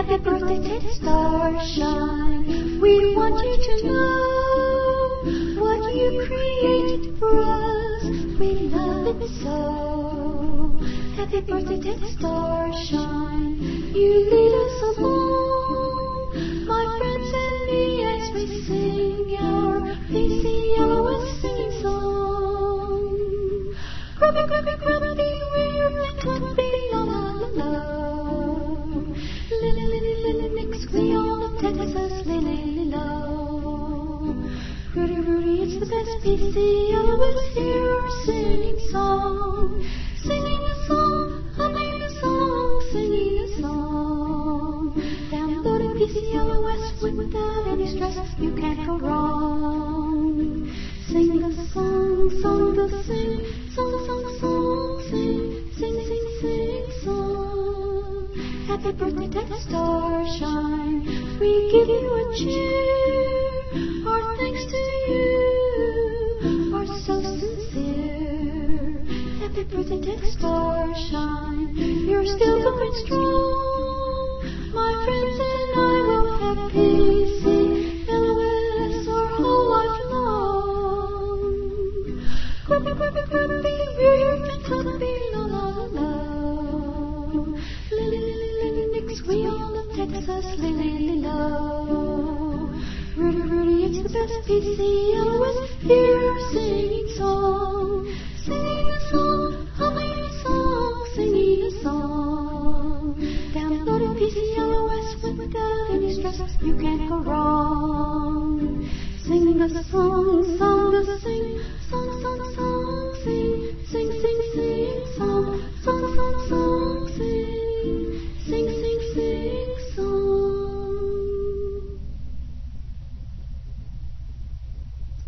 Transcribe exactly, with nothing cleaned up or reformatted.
Happy birthday, Teddy Starshine. We want you to know what you created for us. We love it so. Happy birthday, Teddy Starshine. You lead us along, my friends and me, as we sing our P C L O S singing song. Grubby, grubby, grubby, we're clumpy, la la la la. Lily, lily, lily, mix, we all of Texas, lily, lo. Rudy, Rudy, it's the best P C L O S, hear our singing song. Singing a song, humming a song, singing a song. Downloading P C L O S without any stress, you can't go wrong. Sing a song, song to sing, song, song, song, sing, sing, sing, sing, song. Happy birthday, Teddy Starshine. We give you a cheer. Our thanks to you are so sincere. Happy birthday, Teddy Starshine. You're still going strong. My friends and I will have P C L O S our whole life long. Grubby, grubby, grubby, we're clumpy, la la la la. Lily, lily, lily, mix, we all of Texas, lily, lily, lo. Rudy, Rudy, it's the best P C L O S, hear our singing song. Singing a song, humming a song, singing a song. Downloading P C L O S without any stress, you can't go wrong. Singing a song, song to sing.